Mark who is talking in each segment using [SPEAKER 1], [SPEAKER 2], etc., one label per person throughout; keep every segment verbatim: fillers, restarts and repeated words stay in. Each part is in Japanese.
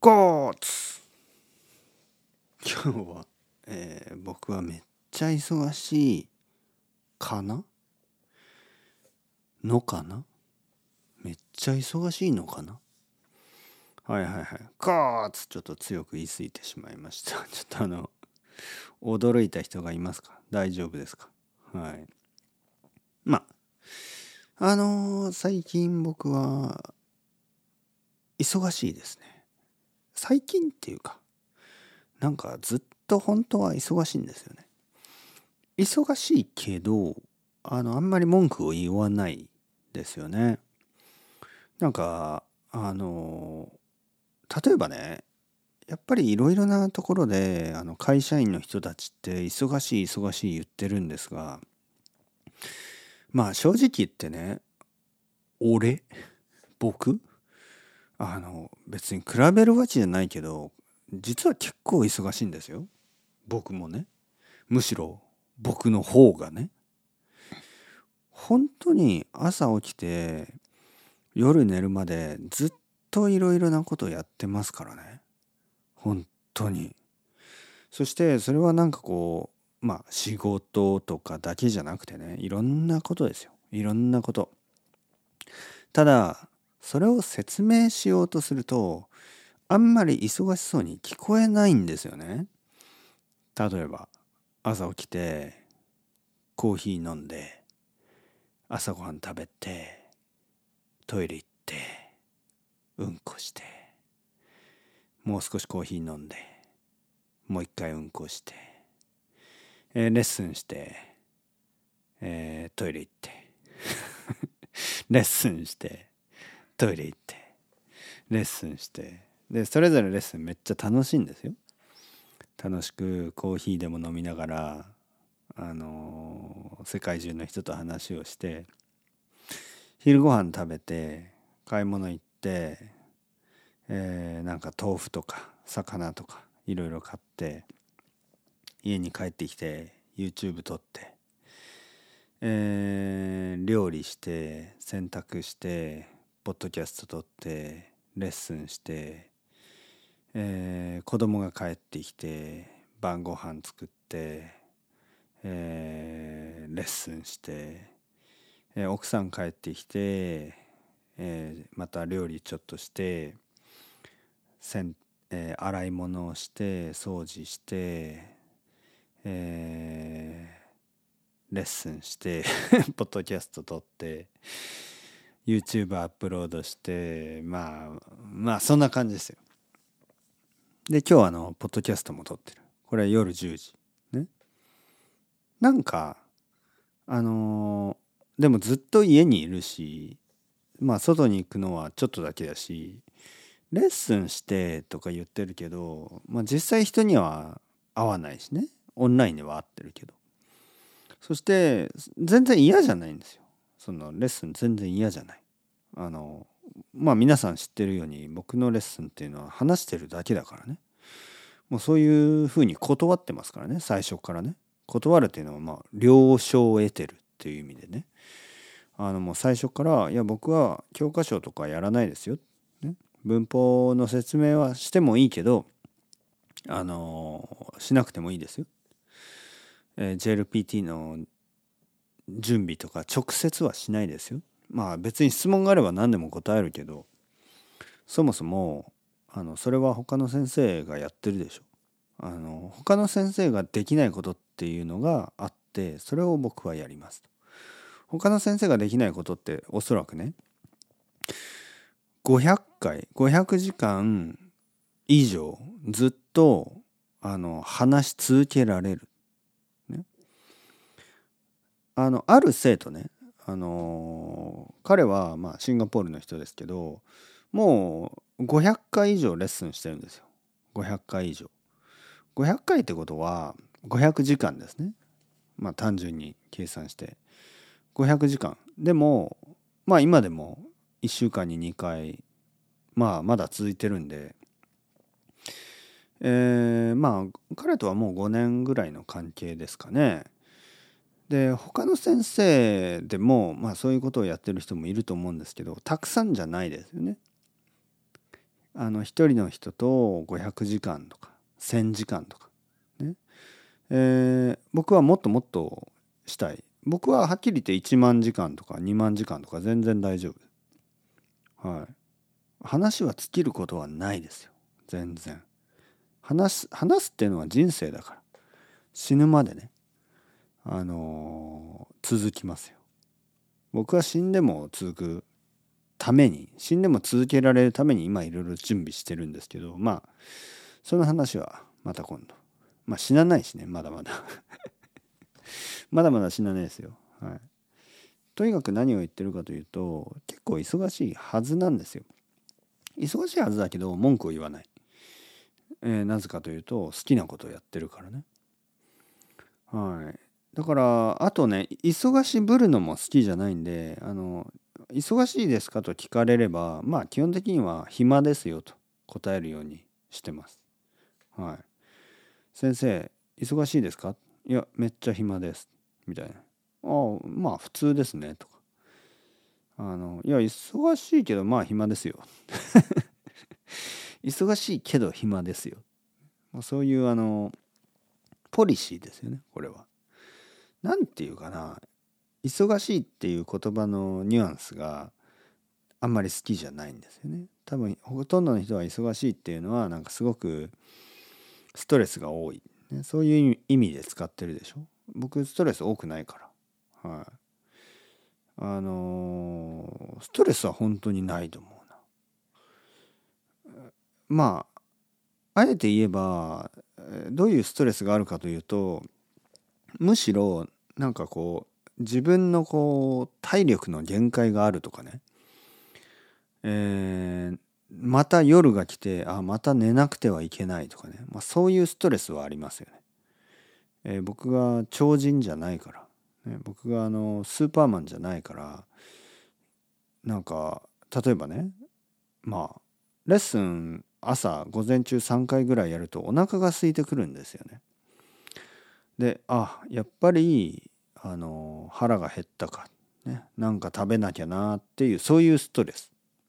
[SPEAKER 1] ゴーツ今日は、えー僕はめっちゃ忙しいかなのかなめっちゃ忙しいのかなはいはいはい。ゴーツちょっと強く言い過ぎてしまいました。ちょっとあの、驚いた人がいますか？大丈夫ですか？はい。まあ、あのー最近僕は忙しいですね。最近っていうか、なんかずっと本当は忙しいんですよね。忙しいけど、あの、あんまり文句を言わないですよね。なんか、あの、例えばね、やっぱりいろいろなところで、あの、会社員の人たちって忙しい忙しい言ってるんですが、まあ正直言ってね、俺、僕、あの、別に比べるわけじゃないけど、実は結構忙しいんですよ。僕もね。むしろ僕の方がね。本当に朝起きて夜寝るまでずっといろいろなことやってますからね。本当に。そしてそれはなんかこう、まあ仕事とかだけじゃなくてね、いろんなことですよ。いろんなこと。ただ、それを説明しようとすると、あんまり忙しそうに聞こえないんですよね。例えば、朝起きて、コーヒー飲んで、朝ごはん食べて、トイレ行って、うんこして、もう少しコーヒー飲んで、もう一回うんこして、えーレッスンして、えートイレ行って、レッスンして、トイレ行って、レッスンして、で、それぞれレッスンめっちゃ楽しいんですよ。楽しくコーヒーでも飲みながら、あのー世界中の人と話をして、昼ご飯食べて、買い物行って、えーなんか豆腐とか魚とかいろいろ買って家に帰ってきて YouTube 撮って、えー料理して洗濯してポッドキャスト撮ってレッスンして、えー子供が帰ってきて晩ご飯作って、えーレッスンして、えー奥さん帰ってきて、えーまた料理ちょっとしてせん、えー洗い物をして掃除して、えーレッスンしてポッドキャスト撮って YouTube アップロードして、まあまあそんな感じですよ。で今日はあのポッドキャストも撮ってる。これは夜じゅうじね。なんかあのーでもずっと家にいるし、まあ外に行くのはちょっとだけだし、レッスンしてとか言ってるけど、まあ実際人には会わないしね。オンラインでは会ってるけど。そして全然嫌じゃないんですよ。そのレッスン全然嫌じゃない。あの、まあ皆さん知ってるように僕のレッスンっていうのは話してるだけだからね。もうそういうふうに断ってますからね、最初からね。断るっていうのはまあ了承を得てるっていう意味でね。あのもう最初からいや僕は教科書とかやらないですよ。ね、文法の説明はしてもいいけど、あのしなくてもいいですよ。えー、ジェーエルピーティー の準備とか直接はしないですよ。まあ別に質問があれば何でも答えるけど、そもそもあのそれは他の先生がやってるでしょ。あの他の先生ができないことっていうのがあって、それを僕はやります。他の先生ができないことっておそらくね、ごひゃっかいごひゃくじかん以上ずっとあの話し続けられる、ね、あのある生徒ね、あの彼はまあシンガポールの人ですけど、もうごひゃっかい以上レッスンしてるんですよ。ごひゃっかい以上。ごひゃっかいってことはごひゃくじかんですね。まあ単純に計算してごひゃくじかんでも、まあ今でもいっしゅうかんににかい、まあまだ続いてるんで、えー、まあ彼とはもうごねんぐらいの関係ですかね。で他の先生でもまあそういうことをやってる人もいると思うんですけど、たくさんじゃないですよね。 あの一人の人とごひゃくじかんとかせんじかんとかね、えー僕はもっともっとしたい。僕ははっきり言っていちまんじかんとかにまんじかんとか全然大丈夫。はい。話は尽きることはないですよ。全然。話す、話すっていうのは人生だから。死ぬまでね、あのー続きますよ。僕は死んでも続くために、死んでも続けられるために今いろいろ準備してるんですけど、まあ、その話はまた今度。まあ死なないしね、まだまだ。まだまだ死なないですよ。はい。とにかく何を言ってるかというと、結構忙しいはずなんですよ。忙しいはずだけど文句を言わない。えーなぜかというと好きなことをやってるからね。はい。だからあとね、忙しぶるのも好きじゃないんで、あの忙しいですかと聞かれれば、まあ基本的には暇ですよと答えるようにしてます。はい。先生、忙しいですか？いや、めっちゃ暇です。みたいな。ああ、まあ普通ですね。とか。あの、いや、忙しいけど、まあ暇ですよ。忙しいけど暇ですよ。まあそういう、あの、ポリシーですよね、これは。なんていうかな。忙しいっていう言葉のニュアンスがあんまり好きじゃないんですよね。多分、ほとんどの人は忙しいっていうのは、なんかすごくストレスが多い。ね、そういう意味で使ってるでしょ。僕、ストレス多くないから。はい。あのーストレスは本当にないと思うな。まあ、あえて言えば、えーどういうストレスがあるかというと、むしろ、なんかこう、自分のこう、体力の限界があるとかね。えーまた夜が来て、あ、また寝なくてはいけないとかね。まあ、そういうストレスはありますよね。えー僕が超人じゃないから、ね、僕があのスーパーマンじゃないから、なんか例えばね、まあレッスン朝午前中さんかいぐらいやるとお腹が空いてくるんですよね。で、あ、やっぱりあの腹が減ったか、ね、なんか食べなきゃなっていう、そういうストレス。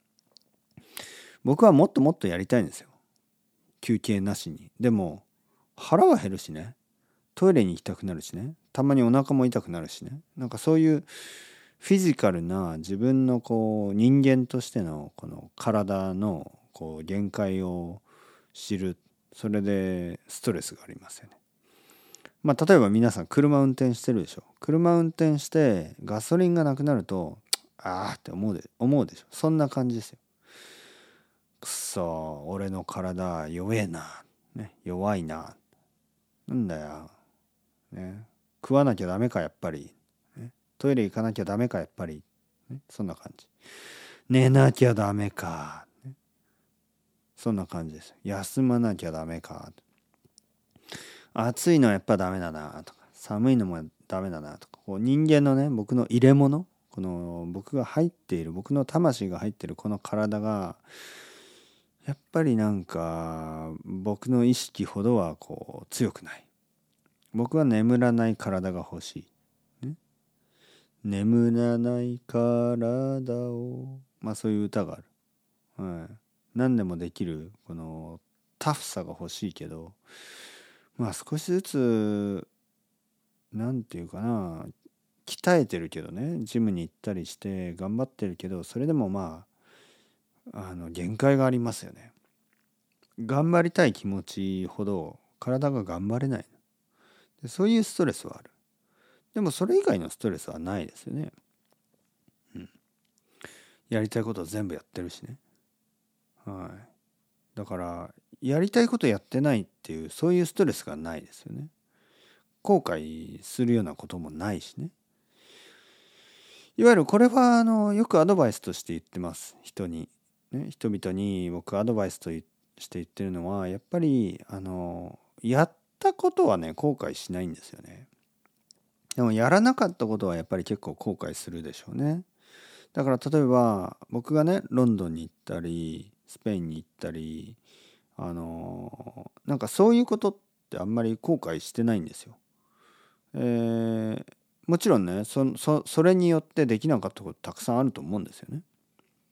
[SPEAKER 1] 僕はもっともっとやりたいんですよ、休憩なしに。でも腹は減るしね、トイレに行きたくなるしね、たまにお腹も痛くなるしね、なんかそういうフィジカルな自分のこう人間としてのこの体のこう限界を知る。それでストレスがありますよね。まあ例えば皆さん車運転してるでしょ。車運転してガソリンがなくなると、ああって思うで思うでしょ。そんな感じですよ。くそ、俺の体弱えな、ね、弱いな、なんだよ、ね、食わなきゃダメかやっぱり、ね、トイレ行かなきゃダメかやっぱり、ね、そんな感じ。寝なきゃダメか、ね、そんな感じです。休まなきゃダメか、暑いのはやっぱダメだなとか、寒いのもダメだなとか、こう人間のね、僕の入れ物、この僕が入っている、僕の魂が入っているこの体がやっぱりなんか僕の意識ほどはこう強くない。僕は眠らない体が欲しい、ね、眠らない体を、まあそういう歌がある。はい。何でもできるこのタフさが欲しいけど、まあ少しずつ、なんていうかな、鍛えてるけどね、ジムに行ったりして頑張ってるけど、それでもまああの限界がありますよね。頑張りたい気持ちほど体が頑張れない。で、そういうストレスはある。でもそれ以外のストレスはないですよね。うん。やりたいことを全部やってるしね。はい。だからやりたいことやってないっていう、そういうストレスがないですよね。後悔するようなこともないしね。いわゆるこれはあのよくアドバイスとして言ってます、人に、ね、人々に僕アドバイスとして言ってるのは、やっぱりあのやったことはね後悔しないんですよね。でもやらなかったことはやっぱり結構後悔するでしょうね。だから例えば僕がねロンドンに行ったりスペインに行ったり、あのなんかそういうことってあんまり後悔してないんですよ。えーもちろんね、そそそれによってできなかったことたくさんあると思うんですよね。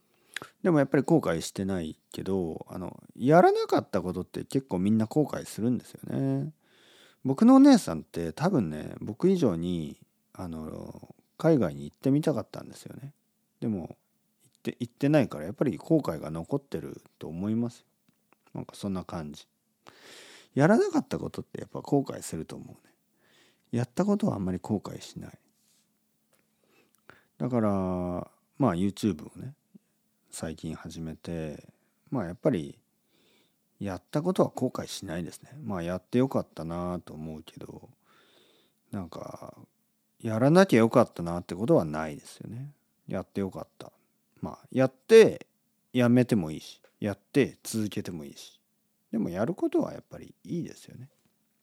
[SPEAKER 1] でもやっぱり後悔してないけど、あのやらなかったことって結構みんな後悔するんですよね。僕のお姉さんって多分ね、僕以上にあの海外に行ってみたかったんですよね。でも行って行ってないからやっぱり後悔が残ってると思いますよ。なんかそんな感じ。やらなかったことってやっぱ後悔すると思うね。やったことはあんまり後悔しない。だからまあ YouTube をね最近始めて、まあやっぱりやったことは後悔しないですね。まあやってよかったなと思うけど、なんかやらなきゃよかったなってことはないですよね。やってよかった。まあやってやめてもいいし、やって続けてもいいし。でもやることはやっぱりいいですよね。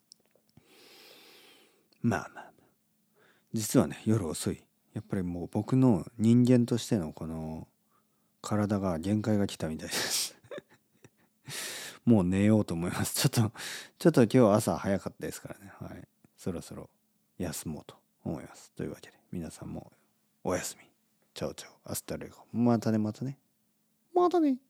[SPEAKER 1] まあまあまあ。実はね、夜遅い。やっぱりもう僕の人間としてのこの体が限界が来たみたいです。もう寝ようと思います。ちょっと、ちょっと今日朝早かったですからね。はい。そろそろ休もうと思います。というわけで、皆さんもおやすみ。チャオチャオ。アスタレゴ。またね、またね。またね。